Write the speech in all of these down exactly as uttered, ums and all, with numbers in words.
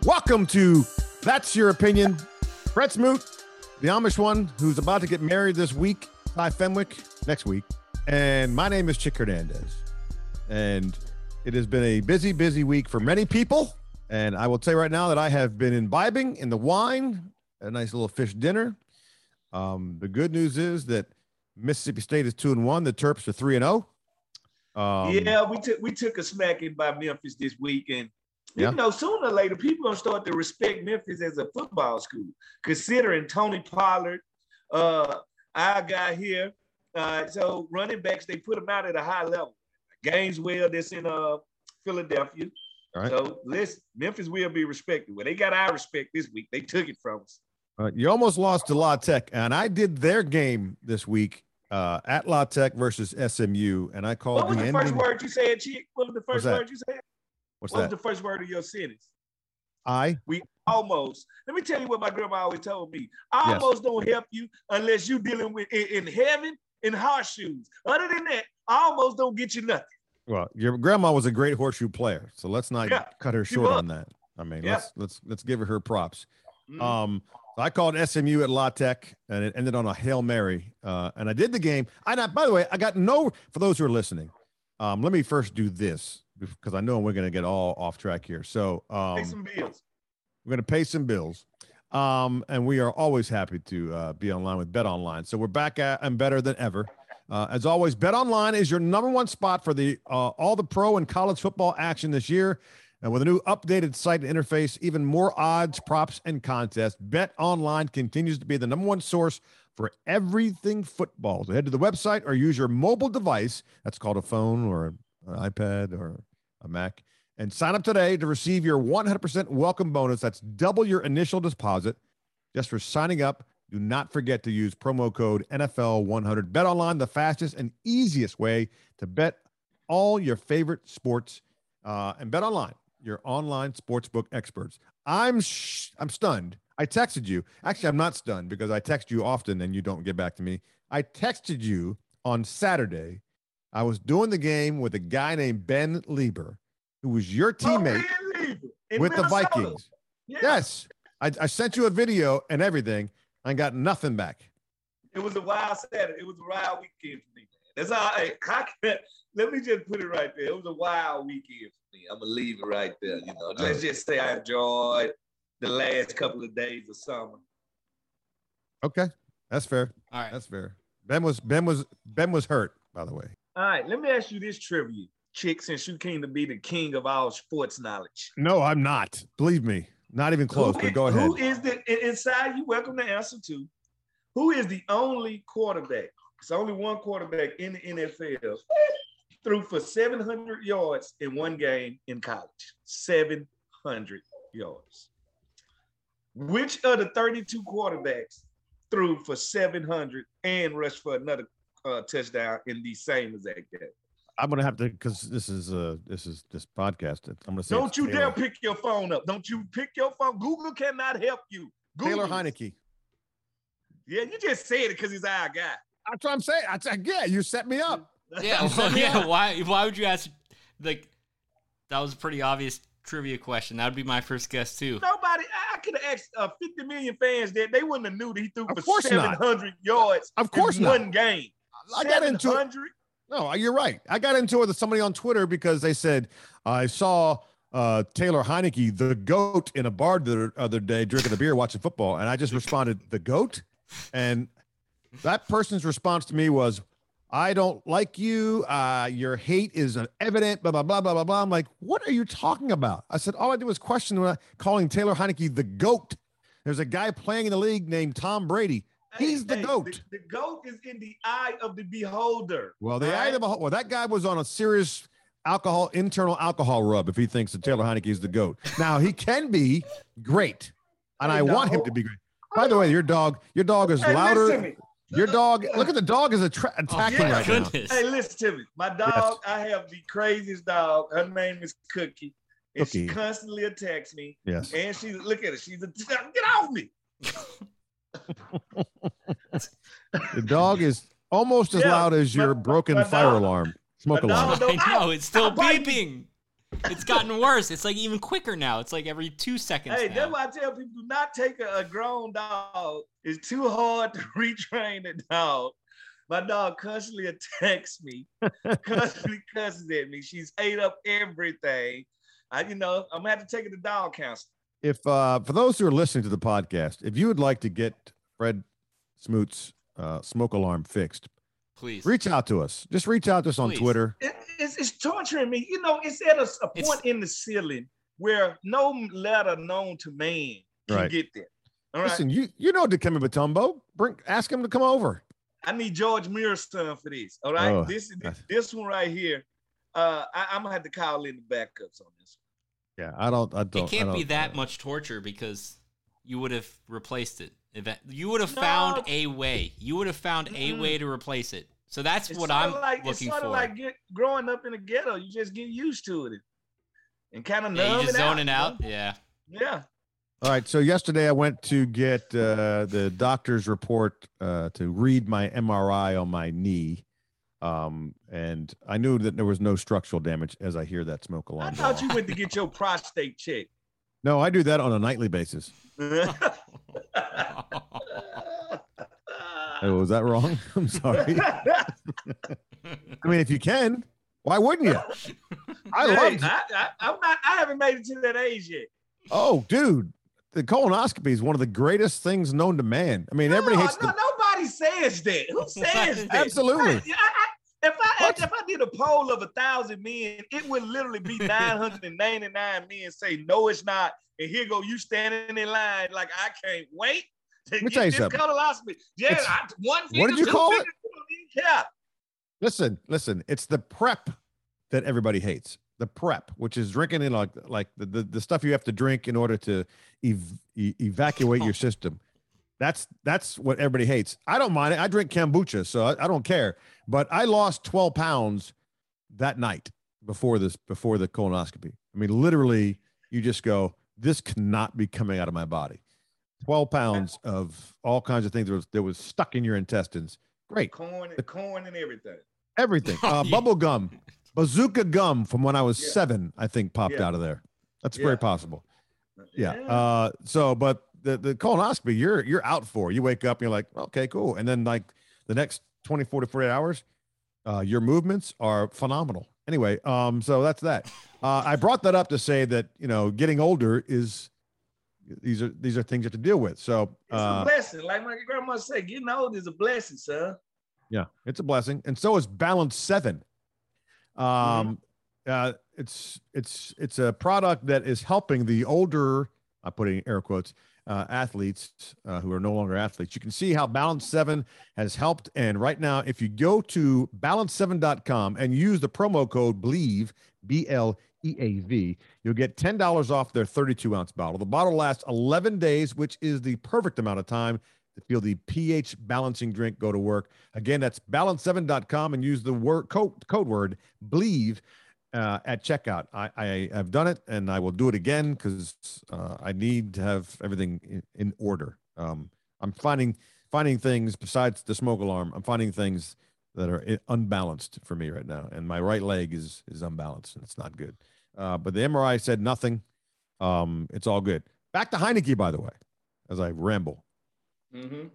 Welcome to That's Your Opinion. Brett Smoot, the Amish one who's about to get married this week, Ty Fenwick next week. And my name is Chick Hernandez. And it has been a busy, busy week for many people. And I will tell you right now that I have been imbibing in the wine, a nice little fish dinner. Um, the good news is that Mississippi State is two and one. The Terps are three and zero. Um, yeah, we took we took a smacking by Memphis this week, and Yeah. you know, sooner or later, people gonna start to respect Memphis as a football school, considering Tony Pollard, uh, our guy here. Uh, so running backs, they put them out at a high level. Gainesville, that's in uh Philadelphia. All right. So listen, Memphis will be respected. Well, they got our respect this week. They took it from us. Uh, you almost lost to La Tech, and I did their game this week uh, at La Tech versus S M U, and I called What was the, the ending. first word you said, Chick? What was the What's first that? word you said? What's what that? was the first word of your sentence? I. We almost. Let me tell you what my grandma always told me. I Yes. almost don't help you unless you're dealing with in, in heaven in horseshoes. Other than that, I almost don't get you nothing. Well, your grandma was a great horseshoe player, so let's not Yeah, cut her she short was. on that. I mean, Yeah. let's let's let's give her her props. Mhm. Um, so I called S M U at La Tech, and it ended on a Hail Mary. Uh, and I did the game. I not, by the way, I got no. For those who are listening, um, let me first do this because I know we're going to get all off track here. So um, Pay some bills. we're going to pay some bills. Um, and we are always happy to uh, be online with Bet Online. So we're back at and better than ever. Uh, as always, Bet Online is your number one spot for the uh, all the pro and college football action this year. And with a new updated site and interface, even more odds, props, and contests, Bet Online continues to be the number one source for everything football. So head to the website or use your mobile device. That's called a phone or an iPad or a Mac. And sign up today to receive your one hundred percent welcome bonus. That's double your initial deposit just for signing up. Do not forget to use promo code N F L one hundred. Bet Online, the fastest and easiest way to bet all your favorite sports. Uh, and Bet Online, your online sportsbook experts. I'm sh- I'm stunned. I texted you. Actually, I'm not stunned because I text you often and you don't get back to me. I texted you on Saturday. I was doing the game with a guy named Ben Lieber, who was your teammate Oh, really? In with the Minnesota. Vikings. Yeah. Yes. I, I sent you a video and everything. I got nothing back. It was a wild Saturday. It was a wild weekend for me, man. That's all. I, I can't, let me just put it right there. It was a wild weekend for me. I'm gonna leave it right there. You know, let's just say I enjoyed the last couple of days of summer. Okay. That's fair. All right. That's fair. Ben was Ben was Ben was hurt, by the way. All right, let me ask you this trivia, Chick, since you came to be the king of all sports knowledge. No, I'm not. Believe me. Not even close, Who but is- go ahead. Who is the and- inside? You welcome to answer too. Who is the only quarterback? It's only one quarterback in the N F L threw for seven hundred yards in one game in college. seven hundred yards. Which of the thirty-two quarterbacks threw for seven hundred and rushed for another uh, touchdown in the same exact game? I'm gonna have to because this is uh this is this podcast. I'm gonna say Don't it's you Taylor, dare pick your phone up. Don't you pick your phone. Google cannot help you. Taylor Google. Heineke. Yeah, you just said it because he's our guy. That's what I'm saying. I said, yeah, you set me up. Yeah, well, yeah. Why? Why would you ask? Like, that was a pretty obvious trivia question. That would be my first guess too. Nobody, I could have asked uh, fifty million fans that they wouldn't have knew that he threw Of for course not. seven hundred yards Of course in not. one game. I got into it. seven hundred? No, you're right. I got into it with somebody on Twitter because they said I saw uh, Taylor Heineke, the GOAT, in a bar the other day drinking a beer, watching football, and I just responded, "The GOAT," and that person's response to me was, "I don't like you. Uh, your hate is evident." Blah blah blah blah blah blah. I'm like, "What are you talking about?" I said, "All I did was question when I, calling Taylor Heineke the GOAT." There's a guy playing in the league named Tom Brady. He's the Hey, GOAT. The, the GOAT is in the eye of the beholder. Well, the all eye right? of the well, that guy was on a serious alcohol, internal alcohol rub if he thinks that Taylor Heineke is the GOAT. Now, he can be great, and Hey, I want him dog. to be great. By the way, your dog, your dog is Hey, listen louder. to me. Your dog, look at the dog is attra- attacking oh, my right now. goodness. Hey, listen to me. My dog, I have the craziest dog. Her name is Cookie. And Cookie. she constantly attacks me. Yes. And she, look at her. She's a, get off me. The dog is almost as Yeah, loud as your my- broken my fire dog- alarm, smoke my alarm. dog- I know it's still Stop biting beeping. It's gotten worse. It's like even quicker now. It's like every two seconds. Hey, now. that's why I tell people do not take a, a grown dog. It's too hard to retrain a dog. My dog constantly attacks me, constantly cusses at me. She's ate up everything. I, you know, I'm gonna have to take her to dog counseling. If uh, for those who are listening to the podcast, if you would like to get Fred Smoot's uh, smoke alarm fixed, please reach out to us. Just reach out to us on Please. Twitter. It, it's, it's torturing me. You know, it's at a, a It's- point in the ceiling where no letter known to man can Right. get there. All right. Listen, you you know Dikembe Mutombo. Bring ask him to come over. I need George Muir's son for this. All right. Oh, this, this that's- this one right here. Uh, I, I'm gonna have to call in the backups on this. Yeah, I don't. I don't. It can't I be don't- that uh, much torture because you would have replaced it. If- You would have No. found a way. You would have found a Mm-mm. way to replace it. So that's It's what sorta I'm like, looking it's sort for. of like get, growing up in the ghetto. You just get used to it and kind of yeah, numb you just it out. zoning you out. know? Yeah. Yeah. All right. So yesterday I went to get uh, the doctor's report uh, to read my M R I on my knee. Um, and I knew that there was no structural damage as I hear that smoke I alarm. go thought off. you went to get your prostate checked. No, I do that on a nightly basis. Oh, was that wrong? I'm sorry. I mean, if you can, why wouldn't you? I Hey, love. I, I, I'm not. I haven't made it to that age yet. Oh, dude, the colonoscopy is one of the greatest things known to man. I mean, everybody no, hates no, the. nobody says that. Who says that? Absolutely. I- I- if I What? if I did a poll of a thousand men, it would literally be nine hundred ninety-nine men say no, it's not. And here go you standing in line like I can't wait to me get tell you this something. colonoscopy. Yeah, It's- I, one what did you two call it? fingers, you don't even care. Listen, listen. It's the prep that everybody hates. The prep, which is drinking in like like the, the, the stuff you have to drink in order to ev- e- evacuate your system. That's that's what everybody hates. I don't mind it. I drink kombucha, so I, I don't care. But I lost twelve pounds that night before this before the colonoscopy. I mean, literally, you just go, this cannot be coming out of my body. twelve pounds of all kinds of things that was, that was stuck in your intestines. Great. Corn and corn and everything. Everything. Uh, Yeah. bubble gum, bazooka gum from when I was Yeah. seven, I think popped Yeah. out of there. That's Yeah. very possible. Yeah. Uh, so, but the, the colonoscopy, you're, you're out for, you wake up and you're like, okay, cool. And then like the next twenty-four to forty-eight hours, uh, your movements are phenomenal. Anyway. Um, so that's that. Uh, I brought that up to say that, you know, getting older is, these are, these are things you have to deal with. So, It's uh, a blessing. Like my grandma said, getting old is a blessing, son. yeah, it's a blessing, and so is Balance Seven. Um, uh, it's it's it's a product that is helping the older, I'm putting air quotes, uh, athletes uh, who are no longer athletes. You can see how Balance Seven has helped, and right now, if you go to balance seven dot com and use the promo code BLEAV, B L E A V, you'll get ten dollars off their thirty-two ounce bottle. The bottle lasts eleven days, which is the perfect amount of time to feel the pH balancing drink go to work. Again, that's balance seven dot com and use the word code, code word BLEAV uh, at checkout. I, I have done it and I will do it again because uh, I need to have everything in, in order. Um, I'm finding finding things besides the smoke alarm. I'm finding things that are i- unbalanced for me right now, and my right leg is is unbalanced and it's not good. Uh, but the M R I said nothing. Um, it's all good. Back to Heineke, by the way, as I ramble. Mm-hmm.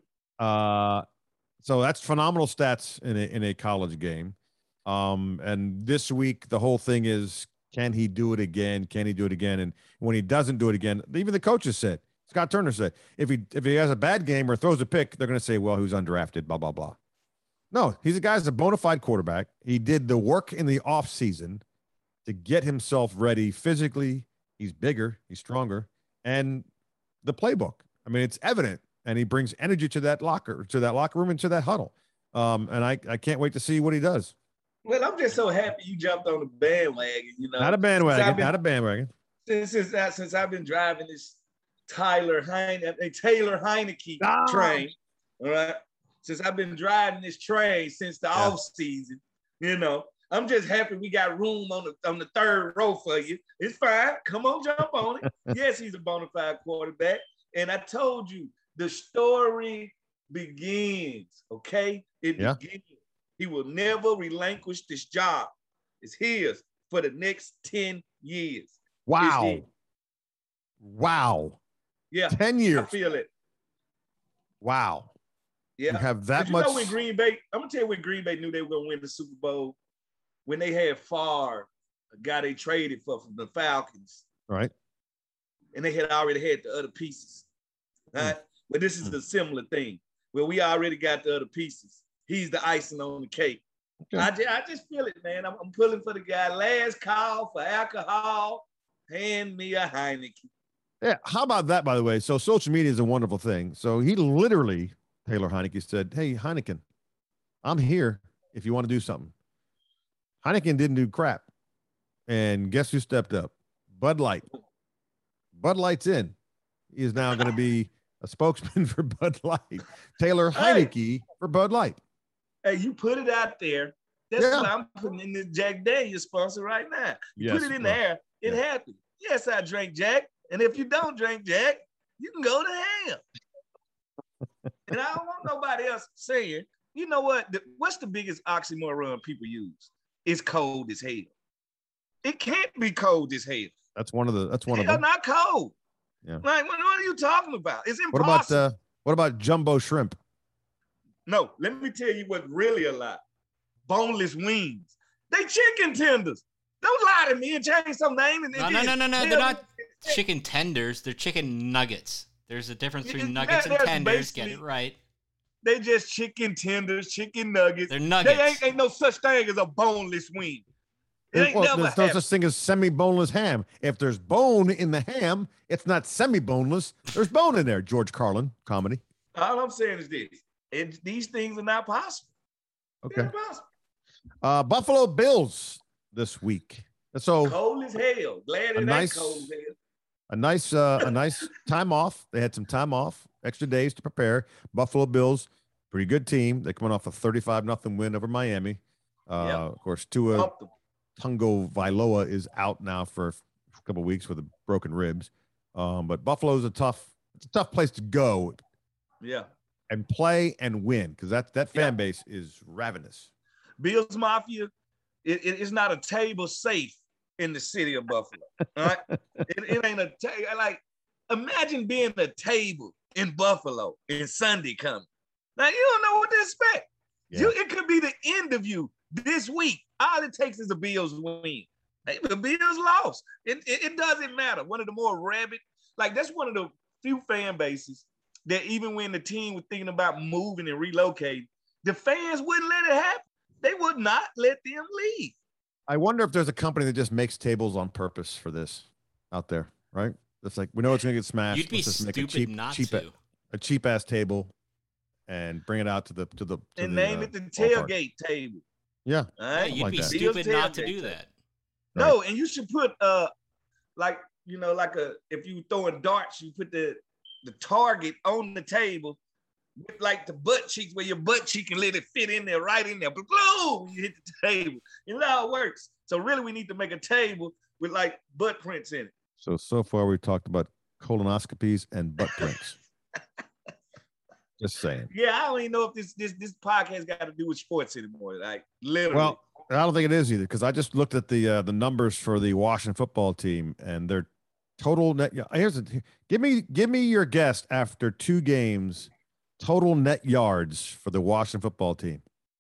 Uh, so that's phenomenal stats in a, in a college game. Um, and this week, the whole thing is, can he do it again? Can he do it again? And when he doesn't do it again, even the coaches said, Scott Turner said, if he, if he has a bad game or throws a pick, they're going to say, well, he was undrafted, blah, blah, blah. No, he's a guy's a bona fide quarterback. He did the work in the off season to get himself ready physically. He's bigger, he's stronger, and the playbook. I mean, it's evident. And he brings energy to that locker, to that locker room, and to that huddle. Um, and I, I can't wait to see what he does. Well, I'm just so happy you jumped on the bandwagon. You know, Not a Since bandwagon, I've been- not a bandwagon. since since, uh, since I've been driving this Tyler Heine, uh, Taylor Heineke Ah. train, all right. Since I've been driving this train since the Yeah. off season, you know, I'm just happy we got room on the on the third row for you. It's fine. Come on, jump on it. Yes, he's a bona fide quarterback, and I told you the story begins. Okay, it Yeah. begins. He will never relinquish this job. It's his for the next ten years. Wow. Wow. Yeah. ten years. I feel it. Wow. Yeah. You have that but you much. know when Green Bay, I'm going to tell you when Green Bay knew they were going to win the Super Bowl, when they had Favre, a guy they traded for from the Falcons. Right. And they had already had the other pieces. Right? Mm. But this is mm. a similar thing where we already got the other pieces. He's the icing on the cake. Okay. I, just, I just feel it, man. I'm, I'm pulling for the guy. Last call for alcohol. Hand me a Heineken. Yeah. How about that, by the way? So social media is a wonderful thing. So he literally, Taylor Heineke said, hey, Heineken, I'm here if you want to do something. Heineken didn't do crap. And guess who stepped up? Bud Light. Bud Light's in. He is now going to be a spokesman for Bud Light. Taylor Heineke hey, for Bud Light. Hey, you put it out there. That's yeah. what I'm putting in this Jack Daniels sponsor right now. You yes, put it in well, there. It yeah. happened. Yes, I drank Jack. And if you don't drink Jack, you can go to hell. And I don't want nobody else saying, you know what? The, what's the biggest oxymoron people use? It's cold as hell. It can't be cold as hell. That's one of the. That's one hell of them. Not cold. Yeah. Like, what, what are you talking about? It's impossible. What about uh, what about jumbo shrimp? No, let me tell you what really a lot. Boneless wings. They chicken tenders. Don't lie to me and change some name. And no, no, no, no, no. They're not chicken tenders. They're chicken nuggets. There's a difference between nuggets and tenders. Get it right. They just chicken tenders, chicken nuggets. They're nuggets. They ain't, ain't no such thing as a boneless wing. It ain't well, never there's no such thing as semi-boneless ham. If there's bone in the ham, it's not semi-boneless. There's bone in there. George Carlin comedy. All I'm saying is this: it, these things are not possible. Okay. Possible. Uh, Buffalo Bills this week. So cold as hell. Glad it nice, ain't cold as hell. A nice, uh, a nice time off. They had some time off, extra days to prepare. Buffalo Bills, pretty good team. They're coming off a thirty-five nothing win over Miami. Uh, yep. Of course, Tua Tungo Vailoa is out now for a couple of weeks with a broken ribs. Um, but Buffalo's a tough, it's a tough place to go. Yeah. And play and win because that that fan yeah. base is ravenous. Bills Mafia, it, it, it's not a table safe in the city of Buffalo. All right, it, it ain't a table. Like, imagine being a table in Buffalo and Sunday coming. Now you don't know what to expect. Yeah. You, it could be the end of you this week. All it takes is a Bills win. The Bills lost. It, it, it doesn't matter. One of the more rabid, like that's one of the few fan bases that even when the team was thinking about moving and relocating, the fans wouldn't let it happen. They would not let them leave. I wonder if there's a company that just makes tables on purpose for this out there, right? It's like, we know it's going to get smashed. You'd be Let's just stupid make a cheap, not cheap, to. A cheap ass table and bring it out to the, to the, to and the, name uh, it the tailgate ballpark. Table. Yeah. yeah you'd like be that. stupid not to do that. No, right. And you should put, uh, like, you know, like a, if you throwing darts, you put the, the target on the table with like the butt cheeks where your butt cheek can let it fit in there, right in there. But boom, you hit the table. You know how it works. So really we need to make a table with like butt prints in it. So, so far we talked about colonoscopies and butt prints. Just saying. Yeah, I don't even know if this this this podcast got to do with sports anymore. Like literally. Well, I don't think it is either because I just looked at the uh, the numbers for the Washington football team and their total net. Here's a, give me give me your guess after two games. Total net yards for the Washington football team.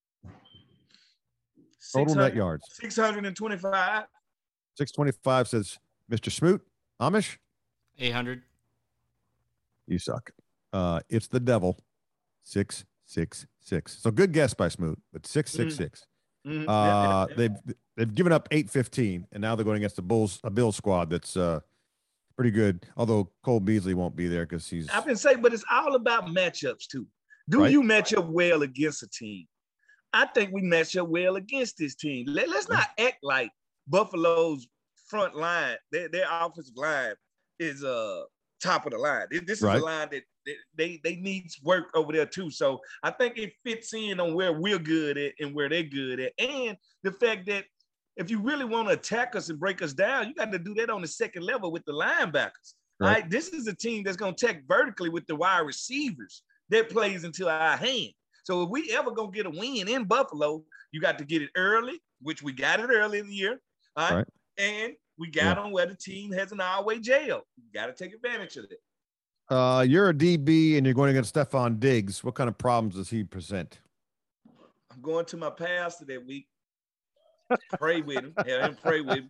Total net yards. six hundred twenty-five. six twenty-five says Mister Smoot. Amish? eight hundred. You suck. Uh, it's the devil. six six six. So good guess by Smoot, but six six six. Mm-hmm. Uh, they've they've given up eight fifteen, and now they're going against the Bulls, a Bills squad that's uh pretty good. Although Cole Beasley won't be there because he's. I've been saying, but it's all about matchups too. Do right? you match up well against a team? I think we match up well against this team. Let, let's not act like Buffalo's front line, their, their offensive line, is uh top of the line. This is right. a line that they they need work over there too. So I think it fits in on where we're good at and where they're good at, and the fact that if you really want to attack us and break us down, you got to do that on the second level with the linebackers. Right. right? This is a team that's going to attack vertically with the wide receivers that plays into our hand. So if we ever going to get a win in Buffalo, you got to get it early, which we got it early in the year. All right. right. And we got yeah. them where the team has an our-way jail. You got to take advantage of it. Uh, you're a D B and you're going against Stephon Diggs. What kind of problems does he present? I'm going to my pastor that week. Pray with him. Have him pray with him.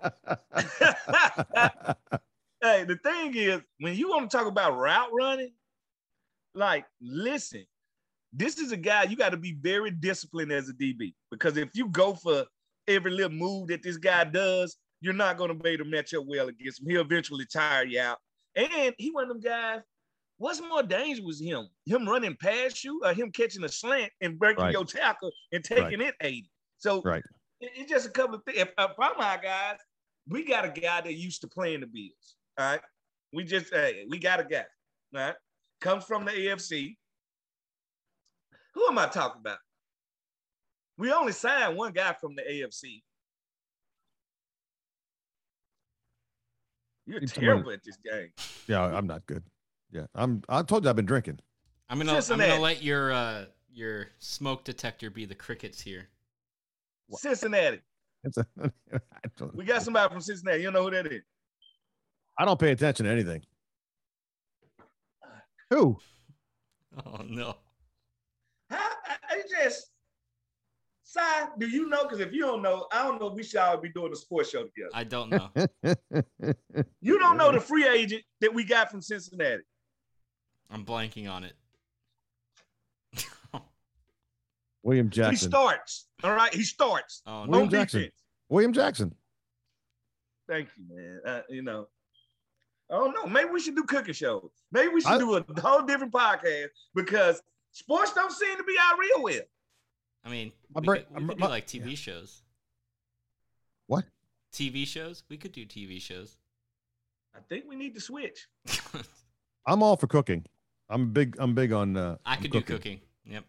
Hey, the thing is, when you want to talk about route running, like, listen, this is a guy you got to be very disciplined as a D B, because if you go for every little move that this guy does, you're not going to be able to match up well against him. He'll eventually tire you out. And he one of them guys. What's more dangerous, him? Him running past you, or him catching a slant and breaking right. your tackle and taking right. it eighty? So right. it, it's just a couple of things. If, if I'm our guys, we got a guy that used to playing the Bills. All right, we just hey, we got a guy. All right, comes from the A F C. Who am I talking about? We only signed one guy from the A F C. You're It's terrible somebody, at this game. Yeah, I'm not good. Yeah, I'm. I told you I've been drinking. I'm gonna. Cincinnati. I'm gonna let your uh, your smoke detector be the crickets here. Cincinnati. It's a, we got somebody from Cincinnati. You know who that is? I don't pay attention to anything. Who? Oh no. How, I, I just. Si, do you know? Because if you don't know, I don't know if we should all be doing a sports show together. I don't know. You don't know the free agent that we got from Cincinnati. I'm blanking on it. William Jackson. He starts. All right, he starts. Oh, no. William Jackson. Defense. William Jackson. Thank you, man. Uh, you know, I don't know. Maybe we should do cooking shows. Maybe we should I, do a whole different podcast, because sports don't seem to be out real well. I mean, my we, bra- could, we could do like T V yeah. shows. What? T V shows? We could do T V shows. I think we need to switch. I'm all for cooking. I'm big. I'm big on. Uh, I could do cooking. Yep.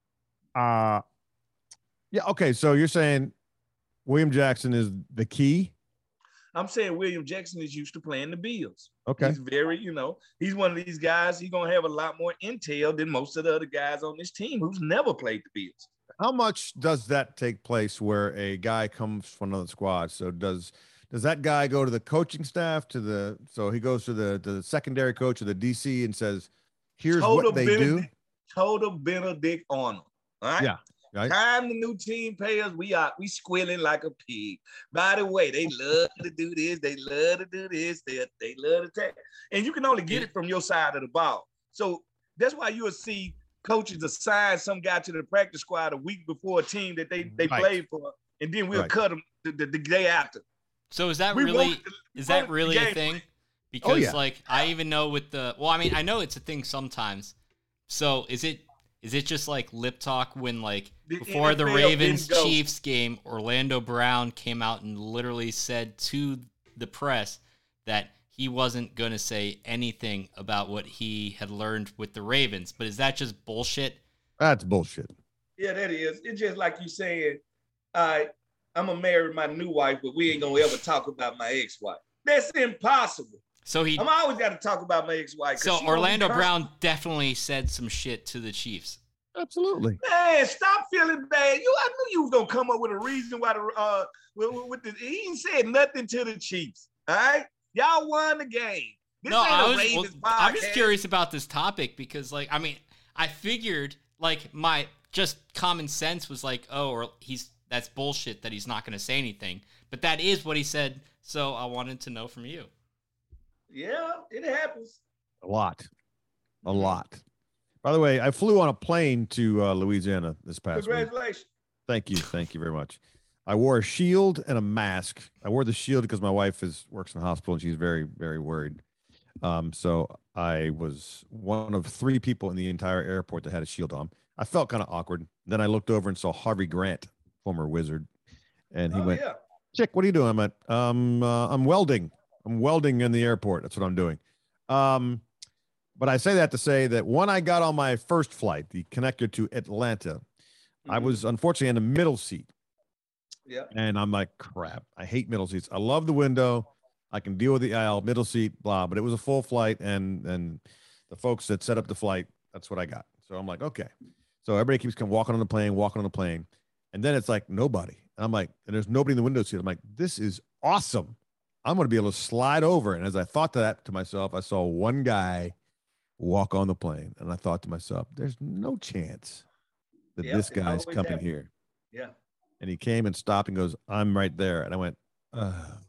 Uh yeah. Okay. So you're saying William Jackson is the key? I'm saying William Jackson is used to playing the Bills. Okay. He's very, you know, he's one of these guys. He's gonna have a lot more intel than most of the other guys on this team who's never played the Bills. How much does that take place where a guy comes from another squad? So does does that guy go to the coaching staff, to the so he goes to the to the secondary coach or the D C and says, "Here's total what they Benedict, do." Total Benedict on them. All right. Yeah. Right. Time the new team payers, we are we squealing like a pig. By the way, they love to do this. They love to do this. They they love to take, and you can only get it from your side of the ball. So that's why you'll see coaches assign some guy to the practice squad a week before a team that they they right. played for, and then we'll right. cut them the, the, the day after. So is that we really is that really a thing? Because oh, yeah. like I even know with the well, I mean I know it's a thing sometimes. So is it is it just like lip talk when like the before N F L the Ravens Chiefs game, Orlando Brown came out and literally said to the press that he wasn't going to say anything about what he had learned with the Ravens. But is that just bullshit? That's bullshit. Yeah, that is. It's just like you saying, I, I'm going to marry my new wife, but we ain't going to ever talk about my ex-wife. That's impossible. So he. I'm always got to talk about my ex-wife. So Orlando Brown definitely said some shit to the Chiefs. Absolutely. Man, stop feeling bad. You, I knew you was going to come up with a reason why the, uh, with, with the, he ain't said nothing to the Chiefs. All right? Y'all won the game. This no, ain't I a was, Ravens well, I'm just podcast. curious about this topic because, like, I mean, I figured, like, my just common sense was like, oh, or he's that's bullshit that he's not going to say anything. But that is what he said. So I wanted to know from you. Yeah, it happens. A lot. A lot. By the way, I flew on a plane to uh, Louisiana this past week. Congratulations. Thank you. Thank you very much. I wore a shield and a mask. I wore the shield because my wife is works in the hospital and she's very, very worried. Um, so I was one of three people in the entire airport that had a shield on. I felt kind of awkward. Then I looked over and saw Harvey Grant, former Wizard, and he oh, went, yeah. "Chick, what are you doing?" I'm at, um, uh, I'm welding. I'm welding in the airport. That's what I'm doing. Um, but I say that to say that when I got on my first flight, the connector to Atlanta, mm-hmm. I was unfortunately in the middle seat. Yeah. And I'm like, crap, I hate middle seats. I love the window. I can deal with the aisle, middle seat, blah. But it was a full flight, and and the folks that set up the flight, that's what I got. So I'm like, okay. So everybody keeps come walking on the plane, walking on the plane. And then it's like nobody. And I'm like, and there's nobody in the window seat. I'm like, this is awesome. I'm going to be able to slide over. And as I thought that to myself, I saw one guy walk on the plane. And I thought to myself, there's no chance that Yep, this guy's coming happened. here. Yeah. And he came and stopped and goes, I'm right there. And I went, oh.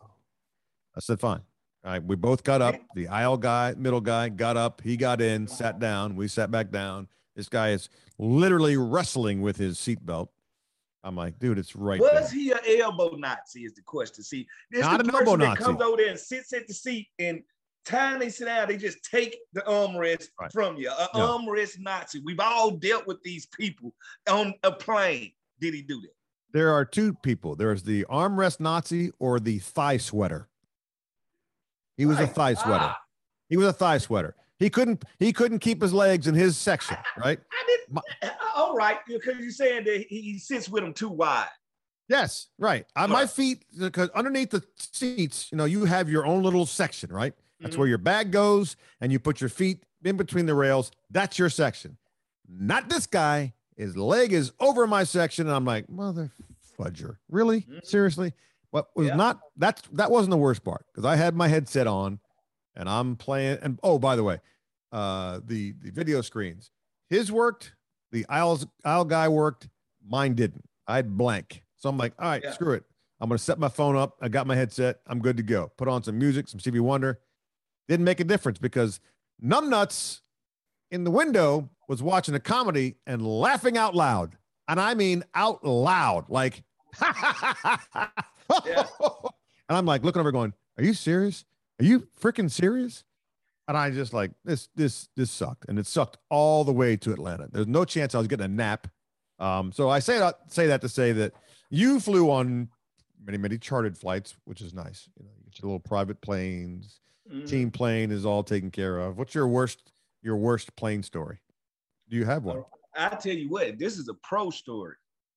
I said, fine. All right. We both got up. The aisle guy, middle guy got up. He got in, sat down. We sat back down. This guy is literally wrestling with his seatbelt. I'm like, dude, it's right Was there. Was he an elbow Nazi is the question. See, this Not the an person elbow that Nazi. comes over there and sits at the seat, and time they sit down, they just take the armrest right. from you. An no. armrest Nazi. We've all dealt with these people on a plane. Did he do that? There are two people. There's the armrest Nazi or the thigh sweater. He was right. a thigh sweater. Ah. He was a thigh sweater. He couldn't. He couldn't keep his legs in his section, right? I, I didn't. My, all right, because you're saying that he, he sits with them too wide. Yes, right. Uh, my feet, because underneath the seats, you know, you have your own little section, right? That's mm-hmm. where your bag goes, and you put your feet in between the rails. That's your section. Not this guy. His leg is over my section, and I'm like, mother fudger, really? Mm-hmm. Seriously? What was yeah. not that's that wasn't the worst part, because I had my headset on, and I'm playing. And oh, by the way, uh, the the video screens, his worked, the aisles aisle guy worked, mine didn't. I had blank. So I'm like, all right, yeah. screw it. I'm going to set my phone up. I got my headset. I'm good to go. Put on some music, some Stevie Wonder. Didn't make a difference, because numbnuts in the window was watching a comedy and laughing out loud. And I mean out loud, like, yeah. And I'm like looking over going, are you serious? Are you freaking serious? And I just like, this, this, this sucked. And it sucked all the way to Atlanta. There's no chance I was getting a nap. Um, so I say that, say that to say that you flew on many, many chartered flights, which is nice. You know, you get your little private planes, mm-hmm. team plane is all taken care of. What's your worst, your worst plane story? Do you have one? I tell you what, this is a pro story.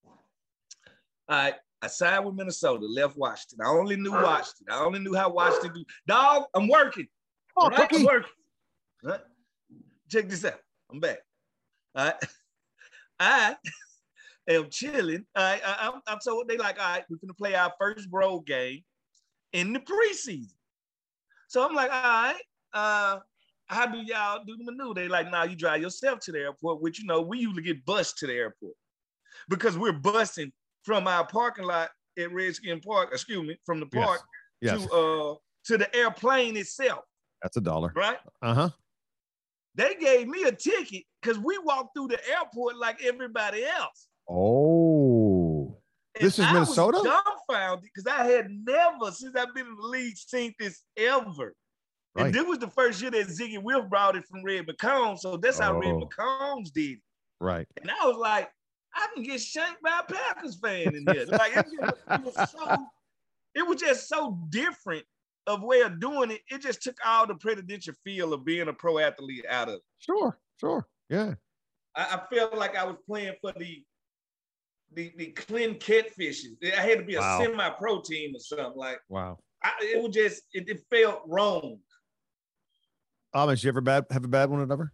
I I signed with Minnesota, left Washington. I only knew Washington. I only knew how Washington do. Dog, I'm working. Oh, right? I'm working. Right? Check this out. I'm back. All right. I am chilling. I, I, I'm, I'm so they like, all right, we're gonna play our first road game in the preseason. So I'm like, all right, uh, how do y'all do the maneuver? They like, nah, you drive yourself to the airport, which, you know, we usually get bused to the airport because we're busing from our parking lot at Redskin Park, excuse me, from the park yes. Yes. to uh to the airplane itself. That's a dollar. Right? Uh-huh. They gave me a ticket because we walked through the airport like everybody else. Oh, and this is I Minnesota? I was dumbfounded because I had never, since I've been in the league, seen this ever. Right. And this was the first year that Ziggy Wilf brought it from Red McCombs, so that's how oh. Red McCombs did it. Right. And I was like, I can get shanked by a Packers fan in here. Like it, just, it was so, it was just so different of way of doing it. It just took all the presidential feel of being a pro athlete out of it. Sure, sure, yeah. I, I felt like I was playing for the the the Clinton Catfishes. I had to be a wow. semi-pro team or something. Like, wow. I, it was just it, it felt wrong. Amish, you ever bad have a bad one ever?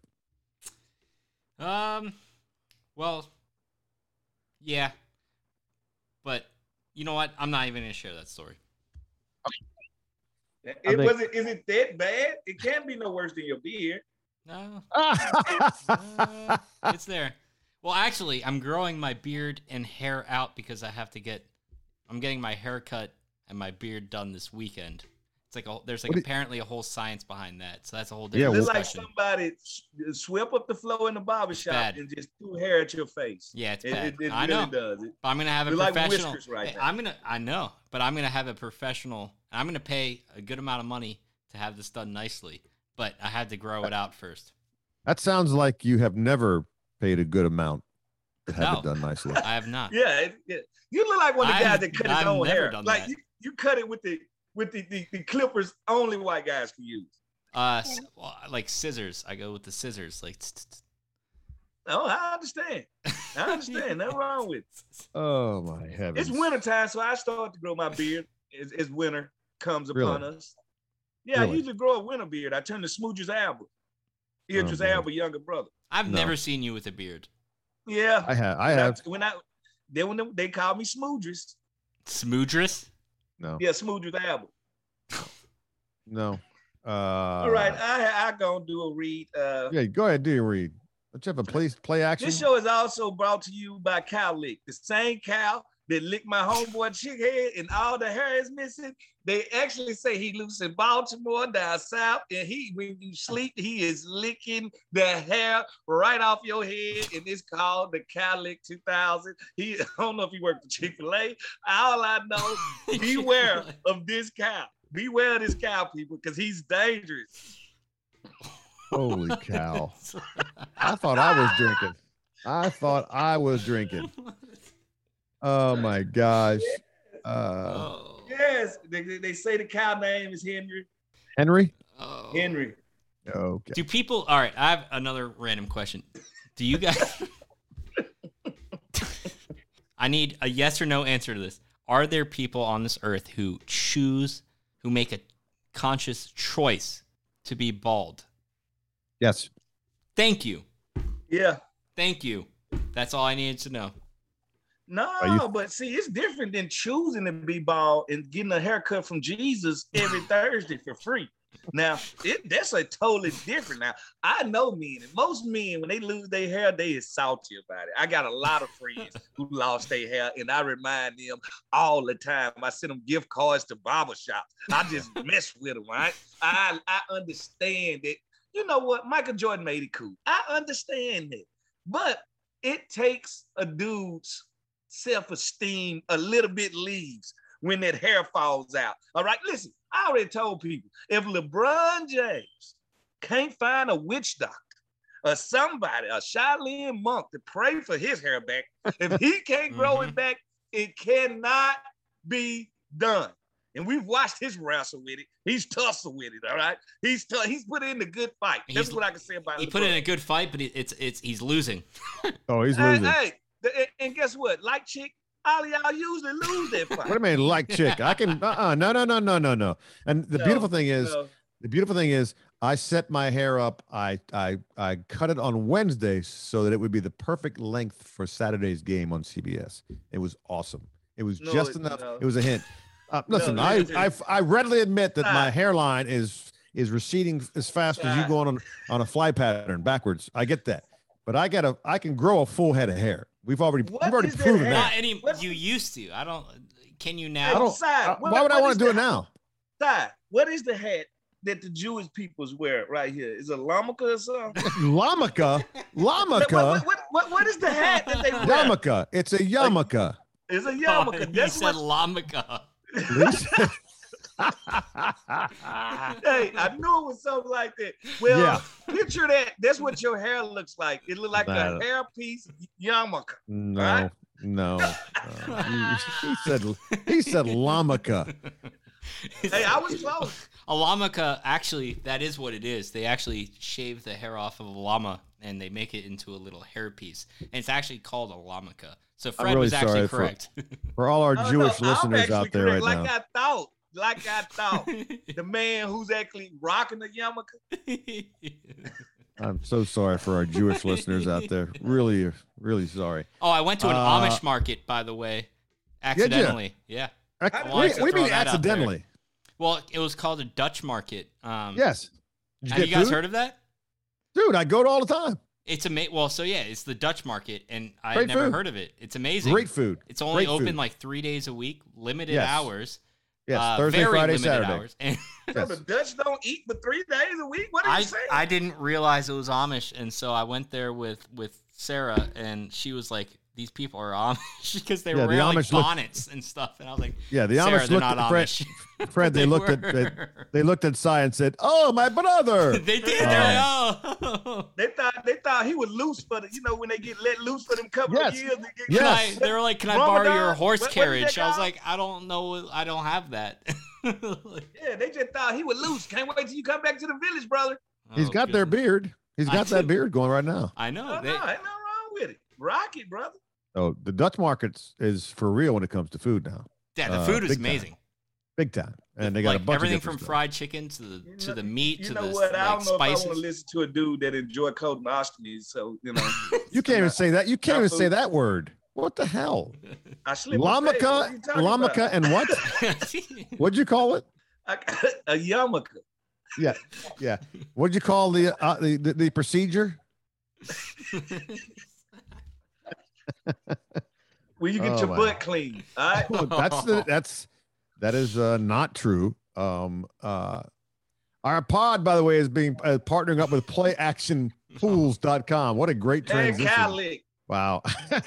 Um, well, yeah, but you know what? I'm not even gonna share that story. It think, wasn't. Is it that bad? It can't be no worse than your beard. No, it's, uh, it's there. Well, actually, I'm growing my beard and hair out because I have to get. I'm getting my hair cut and my beard done this weekend. It's like a, there's like what apparently a whole science behind that. So that's a whole different yeah, discussion. It's like somebody swept up the floor in the barbershop and just threw hair at your face. Yeah, it's it, bad. It, it I really know. Does. It, but I'm gonna have a like professional. Right hey, I'm gonna. I know, but I'm gonna have a professional. I'm gonna pay a good amount of money to have this done nicely. But I had to grow it out first. That sounds like you have never paid a good amount to have no, it done nicely. I have not. Yeah, it, it, you look like one of the guys I've, that cut his I've own hair. Like that. you, you cut it with the with the, the, the clippers only white guys can use. Uh, well, like scissors. I go with the scissors. Like. Oh, I understand. I understand. Nothing wrong with it. Oh my heavens! It's wintertime, so I start to grow my beard as, as winter comes upon really? us. Yeah, really? I usually grow a winter beard. I turn to Smooch's Albert. Idris oh, Elba, younger brother. I've no. never seen you with a beard. Yeah, I have. I have. When I, then when they called me Smoodress. Smoodress? No. Yeah, Smoodress Albert. No. Uh, All right, I I gonna do a read. Uh, yeah, go ahead, do your read. Let's have a play play action. This show is also brought to you by Cow Lick, the same cow that licked my homeboy chick head and all the hair is missing. They actually say he lives in Baltimore down south, and he when you sleep, he is licking the hair right off your head, and it's called the Cow Lick two thousand. He I don't know if he worked for Chick-fil-A. All I know, beware of this cow. Beware of this cow, people, because he's dangerous. Holy cow. I thought I was drinking. I thought I was drinking. Oh, my gosh. Uh, yes, they, they say the cow name is Henry. Henry? Oh. Henry. Okay. Do people, all right, I have another random question. Do you guys, I need a yes or no answer to this. Are there people on this earth who choose, who make a conscious choice to be bald? Yes. Thank you. Yeah. Thank you. That's all I needed to know. No, you... but see, it's different than choosing to be bald and getting a haircut from Jesus every Thursday for free. Now, it, that's a totally different. Now, I know men, and most men, when they lose their hair, they is salty about it. I got a lot of friends who lost their hair, and I remind them all the time. I send them gift cards to barbershops. I just mess with them, right? I, I understand that. You know what? Michael Jordan made it cool. I understand it. But it takes a dude's self-esteem a little bit leaves when that hair falls out. All right, listen, I already told people, if LeBron James can't find a witch doctor or somebody, a Shaolin monk to pray for his hair back, if he can't grow mm-hmm. it back, it cannot be done. And we've watched his wrestle with it. He's tussle with it, all right? He's t- he's put in a good fight. That's he's, what I can say about He LeBron. put in a good fight, but it's it's he's losing. Oh, he's losing. Hey, hey, and guess what? Like Chick, all of y'all usually lose that fight. What do you mean, like Chick? I can, uh-uh, no, no, no, no, no, no. And the no, beautiful thing is, no. the beautiful thing is, I set my hair up. I, I, I cut it on Wednesday so that it would be the perfect length for Saturday's game on C B S. It was awesome. It was no, just enough. No. It was a hint. Uh, listen, no, I, I I readily admit that my hairline is is receding as fast as you go on on a fly pattern backwards. I get that, but I got a I can grow a full head of hair. We've already what we've already proven that. Not any, you used to. I don't. Can you now? I don't, I, why would I want to do it now? Side, what is the hat that the Jewish peoples wear right here? Is it a yarmulke or something? Yarmulke, yarmulke. What, what, what, what is the hat that they wear? Yarmulke. It's a yarmulke. It's a yarmulke. Oh, That's what yarmulke. Hey, I knew it was something like that. Well, yeah. Picture that. That's what your hair looks like. It looks like no. a hairpiece yarmulke. No, right? no. Uh, he, he said he said yarmulke. Hey, I was close. A yarmulke, actually, that is what it is. They actually shave the hair off of a llama and they make it into a little hairpiece. And it's actually called a yarmulke. So Fred really was actually correct. For, for all our oh, Jewish no, listeners out there right like now. Like I thought. Like I thought. The man who's actually rocking the yarmulke. I'm so sorry for our Jewish listeners out there. Really, really sorry. Oh, I went to an uh, Amish market, by the way. Accidentally. Yeah. What do you mean accidentally? Well, it was called a Dutch market. Um, yes. You have you guys food? heard of that? Dude, I go to all the time. It's amazing. Well, so yeah, it's the Dutch market, and I Great never food. heard of it. It's amazing. Great food. It's only Great open food. like three days a week, limited yes. hours. Yes, uh, Thursday, very Friday, limited Saturday. Hours. And yes. The Dutch don't eat for three days a week. What are I, you saying? I didn't realize it was Amish, and so I went there with with Sarah, and she was like, "These people are Amish," because they yeah, were wearing like look, bonnets and stuff, and I was like, "Yeah, the Sarah, Amish looked not at Amish." Fred. Fred they, they looked at they, they looked at Cy and said, "Oh, my brother." They did. Um, They're like, oh. They thought they thought he was loose for the, you know, when they get let loose for them couple yes. of years. They, get, yes. I, they were like, "Can I Ramadan? borrow your horse what, carriage?" I was like, "I don't know. I don't have that." Yeah, they just thought he was loose. Can't wait till you come back to the village, brother. He's oh, got goodness. their beard. He's got I that do. beard going right now. I know. No, they, no, ain't nothing wrong with it. Rock it, brother. Oh, the Dutch markets is for real when it comes to food now. Yeah, the uh, food is big amazing. Time. Big time, and they got like a bunch everything of from stuff. fried chicken to the you to know, the meat you to know the what? like, I don't know spices. if I want to listen to a dude that enjoy colonoscopies. So you know, you can't even say that. You can't even say that word. What the hell? I slipped. Yarmulke, yarmulke, and what? What'd you call it? A, a yarmulke. Yeah, yeah. What'd you call the uh, the, the the procedure? Where you get Oh, your my. butt clean. All right. Well, that's the, that's that is uh, not true. Um, uh, our pod, by the way, is being uh, partnering up with play action pools dot com. What a great transition! Catholic. Wow.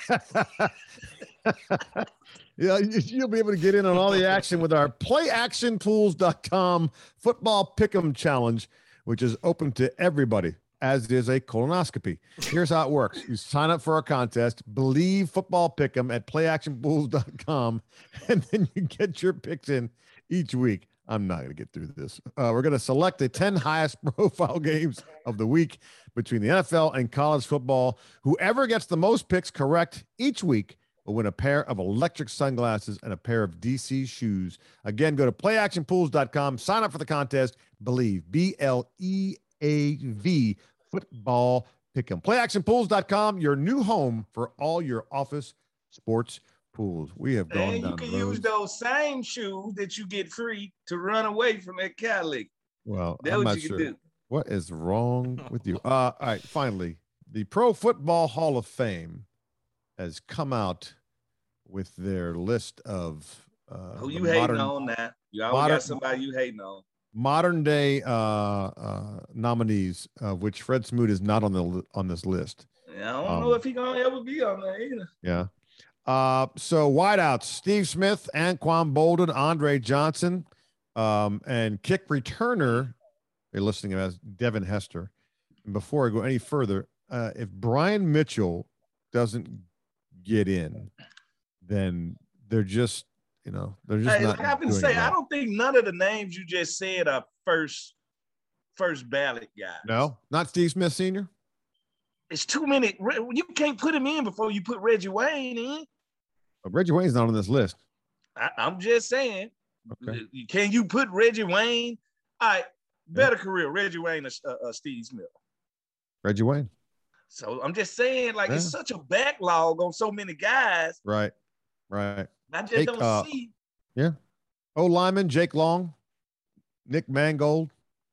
Yeah, you'll be able to get in on all the action with our play action pools dot com football pick'em challenge, which is open to everybody, as is a colonoscopy. Here's how it works. You sign up for our contest, Believe Football Pick'em at play action pools dot com, and then you get your picks in each week. I'm not going to get through this. Uh, we're going to select the ten highest profile games of the week between the N F L and college football. Whoever gets the most picks correct each week will win a pair of electric sunglasses and a pair of D C shoes. Again, go to play action pools dot com, sign up for the contest, Believe, B L E A V, football pick'em. play action pools dot com, your new home for all your office sports pools. We have gone and down you can roads. use those same shoes that you get free to run away from that Catholic. Well, That's I'm what not you sure. can do. What is wrong with you? Uh, all right, finally, the Pro Football Hall of Fame has come out with their list of uh, Who you modern, hating on that? You always modern, got somebody you hating on. Modern day uh, uh, nominees, uh, which Fred Smoot is not on the on this list. Yeah, I don't um, know if he's gonna ever be on there either. Yeah. Uh, so wideouts: Steve Smith, Anquan Bolden, Andre Johnson, um, and kick returner. You're listening as Devin Hester. And before I go any further, uh, if Brian Mitchell doesn't get in, then they're just, you know, they're just Hey, not. like I can doing say, well. I don't think none of the names you just said are first first ballot guys. No, not Steve Smith Senior It's too many. You can't put him in before you put Reggie Wayne in. But Reggie Wayne's not on this list. I, I'm just saying. Okay. Can you put Reggie Wayne? All right, better yeah. career, Reggie Wayne or uh, uh, Steve Smith. Reggie Wayne. So I'm just saying, like, yeah. it's such a backlog on so many guys. Right, right. I just Jake, don't uh, see. Yeah. O Lyman, Jake Long, Nick Mangold,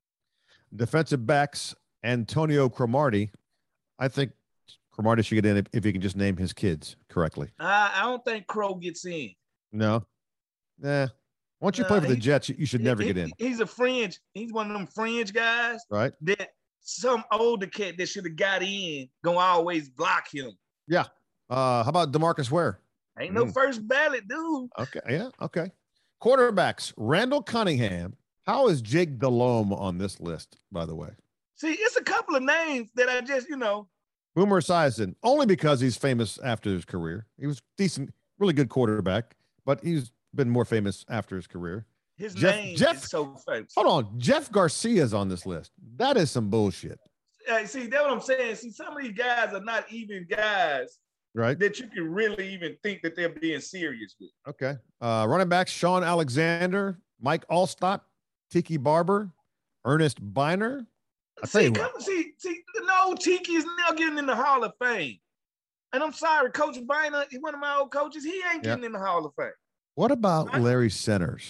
defensive backs, Antonio Cromartie. I think Cromartie should get in if, if he can just name his kids correctly. Uh, I don't think Crow gets in. No. Nah. Once you no, play for the Jets, you, you should never he, get in. He's a fringe. He's one of them fringe guys. Right. That some older cat that should have got in gonna always block him. Yeah. Uh, how about DeMarcus Ware? Ain't no mm. first ballot, dude. Okay. Yeah. Okay. Quarterbacks, Randall Cunningham. How is Jake Delhomme on this list, by the way? See, it's a couple of names that I just, you know. Boomer Esiason, only because he's famous after his career. He was decent, really good quarterback, but he's been more famous after his career. His Jeff, name Jeff, is so famous. Hold on. Jeff Garcia's on this list. That is some bullshit. Uh, see, that's what I'm saying. See, some of these guys are not even guys right? that you can really even think that they're being serious with. Okay. Uh, running backs, Sean Alexander, Mike Allstott, Tiki Barber, Ernest Biner. I see, come, see, see, no, Tiki is now getting in the Hall of Fame. And I'm sorry, Coach Biner, one of my old coaches, he ain't getting yep. in the Hall of Fame. What about right? Larry Centers?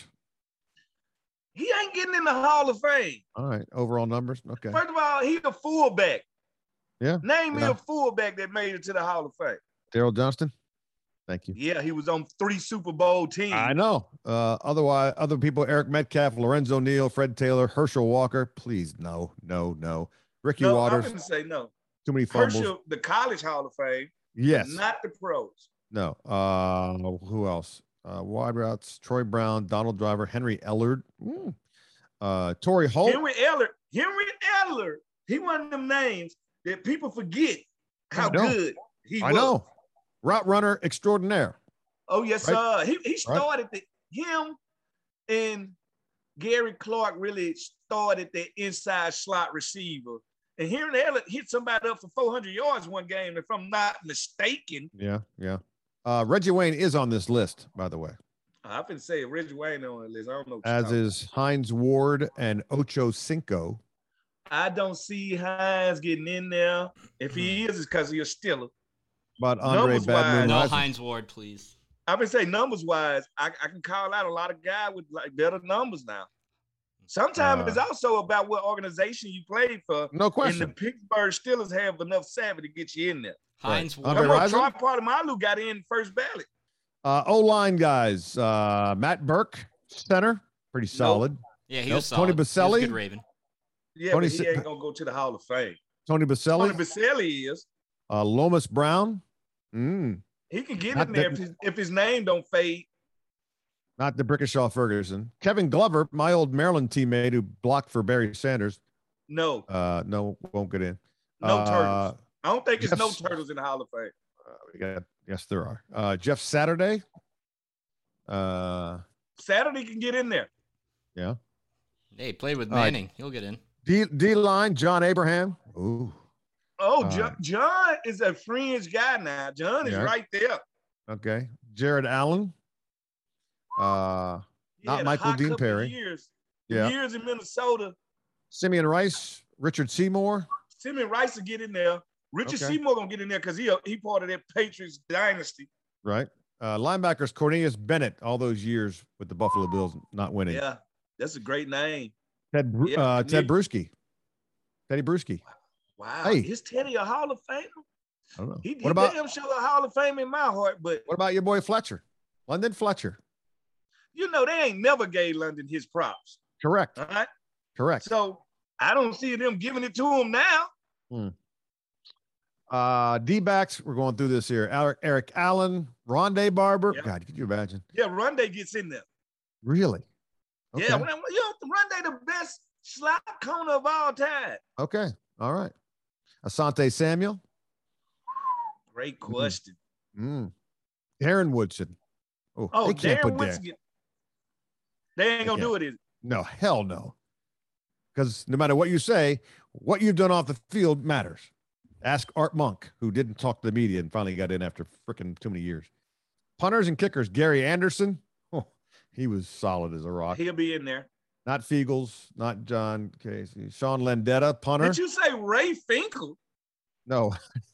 He ain't getting in the Hall of Fame. All right. Overall numbers. Okay. First of all, he's a fullback. Yeah. Name yeah. me a fullback that made it to the Hall of Fame. Daryl Johnston. Thank you. Yeah, he was on three Super Bowl teams. I know. Uh, otherwise, other people, Eric Metcalf, Lorenzo Neal, Fred Taylor, Herschel Walker. Please, no, no, no. Ricky no, Waters. I'm going to say no. Too many fumbles. Herschel, the college Hall of Fame. Yes. Not the pros. No. Uh, who else? Uh, wide routes, Troy Brown, Donald Driver, Henry Ellard. Mm. Uh, Torrey Holt. Henry Ellard. Henry Ellard. He one of them names that people forget how good he I was. I know. Route runner extraordinaire. Oh, yes, right? sir. He, he started right. the, him and Gary Clark really started the inside slot receiver. And Henry Ellard hit somebody up for four hundred yards one game, if I'm not mistaken. Yeah, yeah. Uh, Reggie Wayne is on this list, by the way. I've been saying Reggie Wayne on the list. I don't know. As is Hines Ward and Ocho Cinco. I don't see Hines getting in there. If he is, it's because he's a Steeler. But Andre Badman. No Hines Ward, please. I've been saying numbers wise, I, I can call out a lot of guys with like better numbers now. Sometimes Uh, it's also about what organization you played for. No question. And the Pittsburgh Steelers have enough savvy to get you in there. Hines right. Come on, Troy Polamalu got in first ballot. Uh, O-line guys, uh, Matt Burke, center, pretty solid. Nope. Yeah, he nope. was solid. Tony Baselli, good Raven. Yeah, Tony but he ain't gonna go to the Hall of Fame. Tony Baselli. Tony Baselli is. Uh, Lomas Brown. Mm. He can get Not in there the, if his, if his name don't fade. Not the Brickashaw Ferguson. Kevin Glover, my old Maryland teammate who blocked for Barry Sanders. No. Uh, no, won't get in. No uh, turtles. I don't think Jeff, it's no turtles in the Hall of Fame. Uh, we got yes, there are. Uh, Jeff Saturday. Uh, Saturday can get in there. Yeah. Hey, he played with Manning. Right. He'll get in. D D line, John Abraham. Ooh. Oh, uh, John, John is a fringe guy now. John is yeah. right there. Okay. Jared Allen. Uh, not Michael Dean Perry. Years. Yeah. Years in Minnesota. Simeon Rice, Richard Seymour. Simeon Rice will get in there. Richard okay. Seymour gonna get in there because he he part of that Patriots dynasty. Right. Uh, linebackers Cornelius Bennett, all those years with the Buffalo Bills not winning. Yeah, that's a great name. Ted yeah, uh, Ted Bruschi. Teddy Bruschi. Wow. Hey. Is Teddy a Hall of Famer? I don't know. He, what he about damn sure a Hall of Fame in my heart, but what about your boy Fletcher? London Fletcher. You know, they ain't never gave London his props. Correct. All right. Correct. So I don't see them giving it to him now. Hmm. Uh, D-backs, we're going through this here. Eric, Eric Allen, Rondé Barber. Yep. God, could you imagine? Yeah, Rondé gets in there. Really? Okay. Yeah, when, you know, Rondé the best slot corner of all time. Okay, all right. Asante Samuel. Great question. Mm. Darren Woodson. Oh, oh they can't Darren put Woodson. Darren. They ain't gonna do it, is it? No, hell no. Because no matter what you say, what you've done off the field matters. Ask Art Monk, who didn't talk to the media and finally got in after freaking too many years. Punters and kickers, Gary Anderson. Oh, he was solid as a rock. He'll be in there. Not Fiegels, not John Casey. Sean Landetta, punter. Did you say Ray Finkel? No.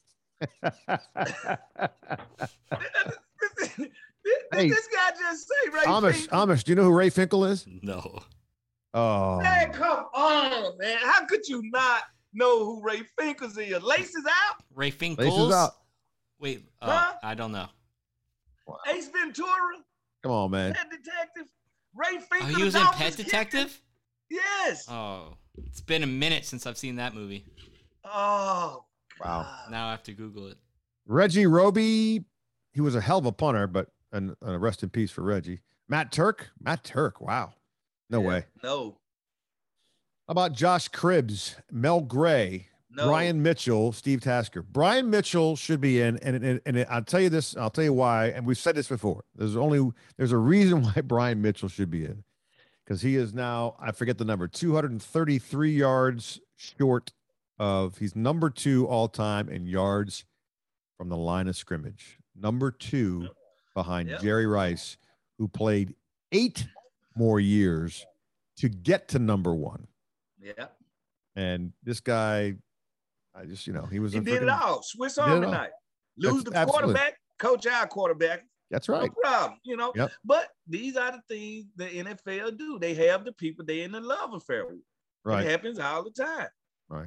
Hey, this guy just say Ray Amish, Finkel? Amish, do you know who Ray Finkel is? No. Oh. Man, come on, man. How could you not know who Ray Finkel's is? Laces out? Ray Finkel's? Laces out. Wait, uh, huh? I don't know. Wow. Ace Ventura? Come on, man. Pet Detective? Ray Finkel. Oh, he was in Pet Detective? Yes. Oh, it's been a minute since I've seen that movie. Oh, wow. God. Now I have to Google it. Reggie Roby, he was a hell of a punter, but and uh, rest in peace for Reggie. Matt Turk, Matt Turk, wow. No yeah, way. No. How about Josh Cribbs, Mel Gray, no. Brian Mitchell, Steve Tasker? Brian Mitchell should be in, and, and, and I'll tell you this, I'll tell you why, and we've said this before. There's only, there's a reason why Brian Mitchell should be in, because he is now, I forget the number, two hundred thirty-three yards short of, he's number two all time in yards from the line of scrimmage. Number two behind yep. Jerry Rice, who played eight more years to get to number one. Yeah. And this guy, I just, you know, he was he a did freaking, it all. Swiss Army knife. Lose That's, the quarterback, absolutely. Coach our quarterback. That's right. No problem, you know. Yep. But these are the things the N F L do. They have the people they in the love affair with. Right. It happens all the time. Right.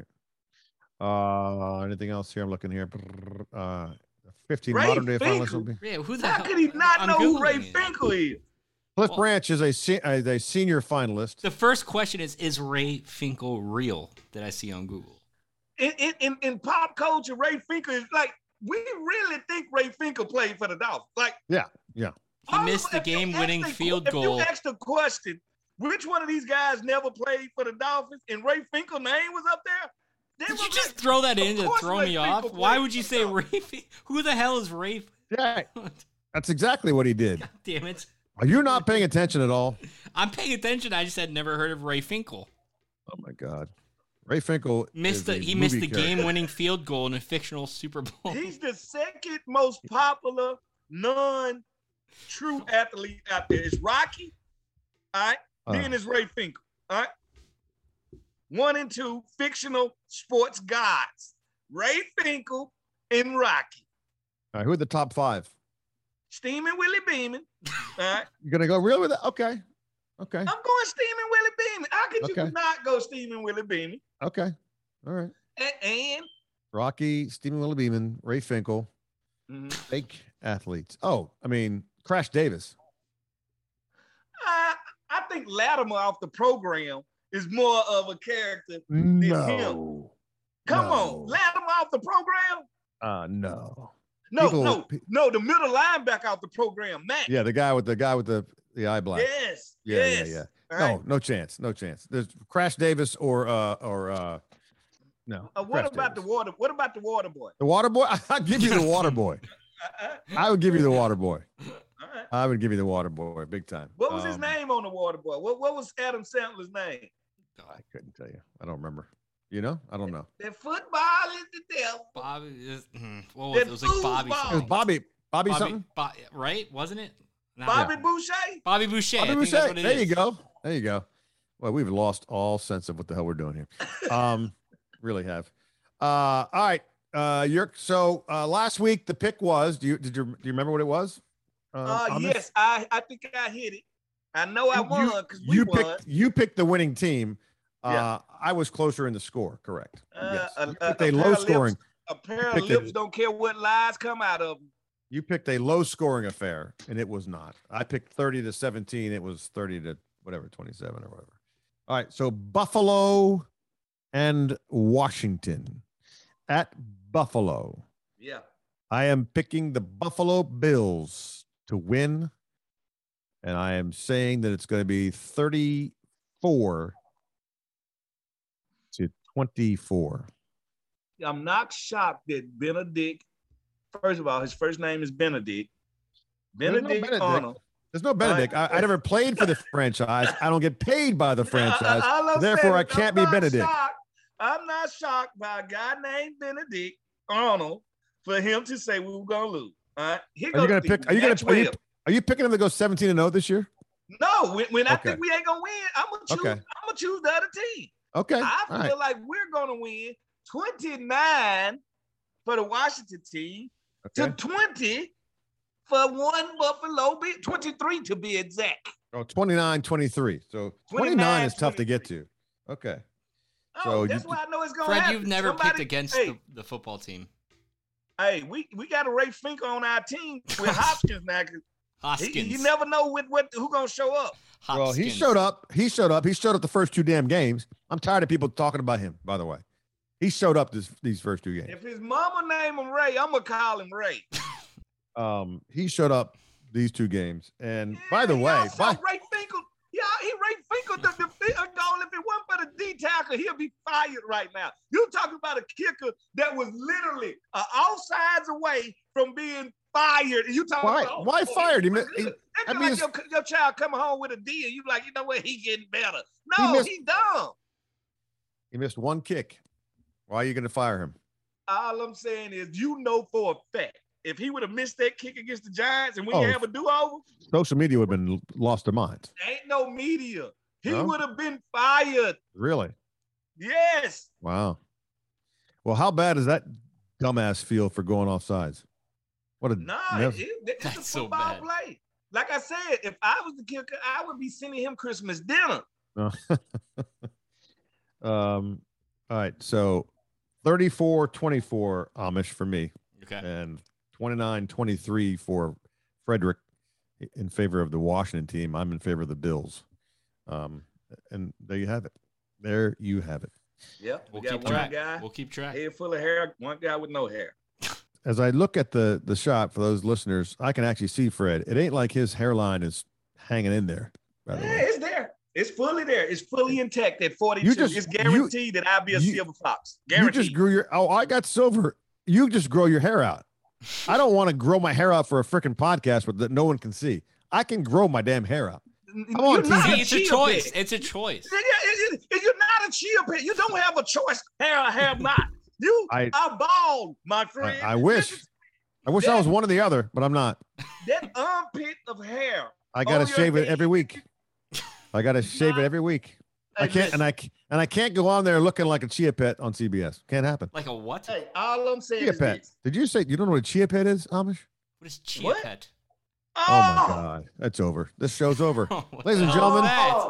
Uh, anything else here? I'm looking here. Uh, fifteen Ray modern day Finkel. finalists will be. Yeah, who the How hell? could he not I'm know Googling who Ray it. Finkel is? Cliff Well, Branch is a, se- uh, a senior finalist. The first question is, is Ray Finkel real? That I see on Google. In, in, in, in pop culture, Ray Finkel is like, we really think Ray Finkel played for the Dolphins. Like, Yeah, yeah. He missed the game-winning field goal. If you asked the question, which one of these guys never played for the Dolphins, and Ray Finkel's name was up there? Did you just throw that in to throw me off? Why would you say Ray? Who the hell is Ray? Yeah, that's exactly what he did. God damn it! Are you not paying attention at all? I'm paying attention. I just had never heard of Ray Finkel. Oh my God, Ray Finkel missed the he missed the game-winning field goal in a fictional Super Bowl. He's the second most popular non-true athlete out there. It's Rocky, all right. Uh, then it's Ray Finkel, all right. One and two fictional sports gods, Ray Finkel and Rocky. All right, who are the top five? Steamin' Willie Beeman. All right. You're gonna go real with it? Okay. Okay. I'm going Steamin' Willie Beamon. How could you Okay. not go Stephen Willie Beamon? Okay. All right. And, and Rocky, Stephen Willie Beeman, Ray Finkel, mm-hmm. fake athletes. Oh, I mean, Crash Davis. I, I think Latimer off the program is more of a character no. than him. Come no. on, Latimer off the program? Uh, no. No, People, no, pe- no, the middle linebacker off the program, Matt. Yeah, the guy with the guy with the, the eye black. Yes. Yeah, yes. yeah, yeah. All No, right. no chance. No chance. There's Crash Davis or uh or uh no. Uh, what Crash about Davis. the water? What about the water boy? The water boy? I'll give you the water boy. Uh, uh, I would give you the water boy. all right. I would give you the water boy, big time. What was his Um, name on the water boy? What, what was Adam Sandler's name? I couldn't tell you. I don't remember. You know? I don't know. That football is the devil. Bobby is, hmm, what was it? It was like Bobby. Foosball. It was Bobby. Bobby, Bobby something? Bo- right? Wasn't it? No. Bobby Boucher? Bobby Boucher. Bobby I think Boucher. that's what it There is. you go. There you go. Well, we've lost all sense of what the hell we're doing here. Um, really have. Uh, all right. Uh, you're so uh, last week the pick was. Do you did you do you remember what it was? Uh, Amish? yes, I, I think I hit it. I know I You- won because we you won. picked you picked the winning team. Uh, Yeah. I was closer in the score. Correct. Uh, yes. a- You a- picked a a pair low of lips. scoring. A pair of picked it. lips don't care what lies come out of them. You picked a low scoring affair, and it was not. I picked thirty to seventeen. It was thirty to whatever, twenty-seven or whatever. All right. So Buffalo and Washington. At Buffalo, Yeah. I am picking the Buffalo Bills to win. And I am saying that it's going to be thirty-four to twenty-four. I'm not shocked that Benedict, first of all, his first name is Benedict. There's no Benedict Benedict. Arnold. There's no Benedict. I, I never played for the franchise. I don't get paid by the franchise. I- I- I'm Therefore, I saying, can't I'm be not Benedict. shocked- I'm not shocked by a guy named Benedict Arnold for him to say we were going to lose. All right. Here Are you goes going to the pick? Are you going next to? Are you, web. are you picking them to go seventeen and zero this year? No, when, when I Okay. think we ain't gonna win, I'm gonna choose. Okay. I'm gonna choose the other team. Okay. I All feel right. like we're gonna win twenty-nine for the Washington team Okay. to twenty for one Buffalo Bill, twenty-three to be exact. Oh, twenty-nine, twenty-three. So twenty-nine is tough to get to. Okay. Oh, So that's you- why I know it's gonna Fred, happen. you've never Somebody- picked against hey, the, the football team. Hey, we, we got a Ray Finkel on our team with Hopkins now. 'Cause Hoskins. he- you never know with what who gonna show up. Well, he Hopkins. showed up. He showed up. He showed up the first two damn games. I'm tired of people talking about him, by the way. He showed up this, these first two games. If his mama name him Ray, I'm gonna call him Ray. Um, he showed up these two games. And by the Yeah, way, y'all saw by, Ray Finkel. Yeah, he Ray Finkel the, the field goal. If it wasn't for the D tackle, he'll be fired right now. You talking about a kicker that was literally uh, offsides away from being fired. You talking why, about why oh, fired? He, he, mi- was he, good. I That's mean, like your, your child coming home with a D, and you like, you know what? He getting better. No, He missed- he dumb. he missed one kick. Why are you going to fire him? All I'm saying is, you know for a fact, if he would have missed that kick against the Giants, and we Oh. have a do-over, Social media would have been lost their minds. ain't no media. He No? would have been fired. Really? Yes. Wow. Well, how bad does that dumbass feel for going off sides? What a No, mess. it, it, it's That's a so football bad. play. Like I said, if I was the kicker, I would be sending him Christmas dinner. um, all right. So thirty-four twenty-four Amish for me Okay. and twenty-nine twenty-three for Frederick in favor of the Washington team. I'm in favor of the Bills. Um, and there you have it. There you have it. Yep. We We'll got keep one track. guy, We'll keep track. head full of hair, one guy with no hair. As I look at the the shot for those listeners, I can actually see Fred. It ain't like his hairline is hanging in there. By the Yeah, way, it's there. It's fully there. It's fully intact at forty-two. You just- it's guaranteed that I'll be a you- silver fox. you Guaranteed. just grew your. Oh, I got silver. You just grow your hair out. I don't want to grow my hair out for a freaking podcast with that no one can see. I can grow my damn hair out. You're on, not See, it's a chia choice. pet. It's a choice. Yeah, it- it- it- You're not a chia pet. You don't have a choice. Hair or hair not. You I- are bald, my I, friend. I wish. I wish I was one or the other, but I'm not. That armpit of hair. I got to on your shave it head. every week. I got to shave it every week. I Hey, can't, and I c- and I can't go on there looking like a chia pet on C B S. Can't happen. Like a what? Hey, all I'm saying Chia is pet. this. Did you say you don't know what a chia pet is, Amish? What is chia What? pet? Oh my God, that's over. This show's over. What Ladies the and hell is gentlemen, that? Oh,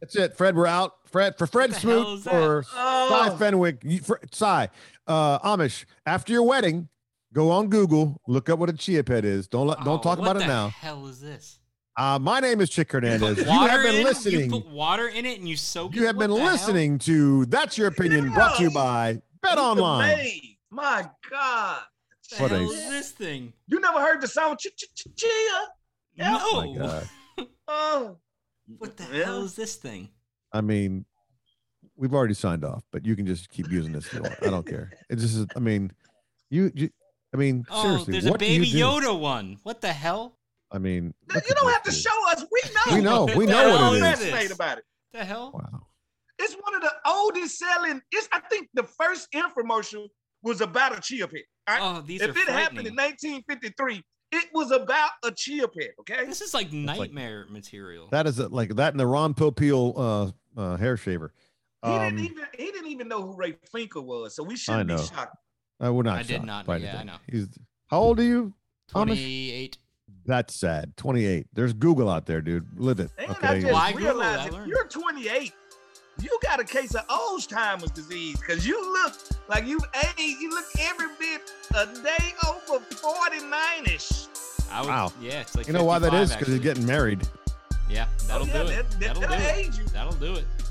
That's it, Fred. We're out. Fred for Fred Smoot or oh. Cy Fenwick. You, for, Cy, uh, Amish. After your wedding, go on Google, look up what a chia pet is. Don't let, don't oh, talk about it now. What the hell is this? Uh, my name is Chick Hernandez. You, you have been in, listening. You put water in it and you soak you it. You have what been listening hell? to That's Your Opinion, brought to you by Bet Online. My God. What the what hell a, is this thing? You never heard the song Ch Ch Ch Chia? No. Oh, my God. Oh. What the yeah. hell is this thing? I mean, we've already signed off, but you can just keep using this if you want. I don't care. It's just, I mean, you, you I mean, oh, seriously. There's what a Baby do Yoda do? one. What the hell? I mean, you don't have to dude. show us. We know. We know. We know what it is. Fascinated about it. The hell? Wow. It's one of the oldest selling. It's I think the first infomercial was about a chia pet. Right? Oh, these if are it happened in nineteen fifty-three, it was about a chia pet. Okay. This is like nightmare like, material. That is a, like that and the Ron Popeil uh, uh, hair shaver. He um, didn't even he didn't even know who Ray Finkel was, so we shouldn't be shocked. I would not. I did not. Know, yeah, I know. He's how old are you? twenty-eight. That's sad. twenty-eight. There's Google out there, dude. Live it. And okay. I just Why realized Google? if you're twenty-eight, you got a case of Alzheimer's disease because you look like you've aged. You look every bit a day over forty-nine-ish. I would, wow. Yeah, it's like you know why that is? Because he's getting married. Yeah, that'll oh, yeah, do it. That, that, that'll, that'll do age it. you. That'll do it.